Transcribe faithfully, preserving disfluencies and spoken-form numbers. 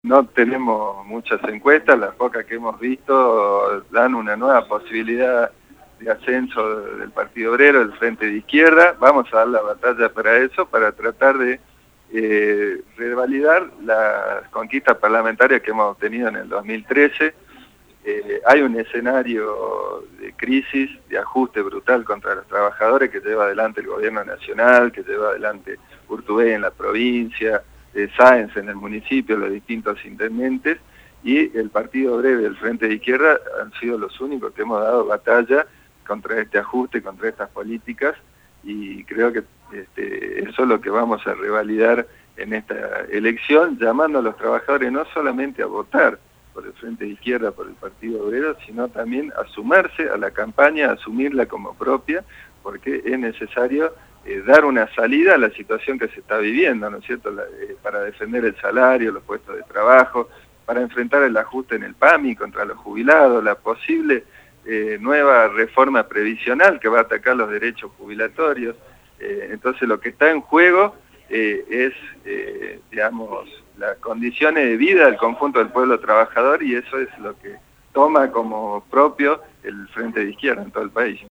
No tenemos muchas encuestas, las pocas que hemos visto dan una nueva posibilidad de ascenso del Partido Obrero, del Frente de Izquierda. Vamos a dar la batalla para eso, para tratar de eh, revalidar las conquistas parlamentarias que hemos obtenido en el dos mil trece. Eh, hay un escenario de crisis, de ajuste brutal contra los trabajadores que lleva adelante el gobierno nacional, que lleva adelante Urtubey en la provincia, eh, Sáenz en el municipio, los distintos intendentes, y el Partido Obrero y el Frente de Izquierda han sido los únicos que hemos dado batalla contra este ajuste, contra estas políticas, y creo que este, eso es lo que vamos a revalidar en esta elección, llamando a los trabajadores no solamente a votar por el Frente de Izquierda, por el Partido Obrero, sino también a sumarse a la campaña, a asumirla como propia, porque es necesario eh, dar una salida a la situación que se está viviendo, ¿no es cierto?, la, eh, para defender el salario, los puestos de trabajo, para enfrentar el ajuste en el P A M I contra los jubilados, la posible eh, nueva reforma previsional que va a atacar los derechos jubilatorios. Eh, entonces lo que está en juego eh, es, eh, digamos, las condiciones de vida del conjunto del pueblo trabajador, y eso es lo que toma como propio el Frente de Izquierda en todo el país.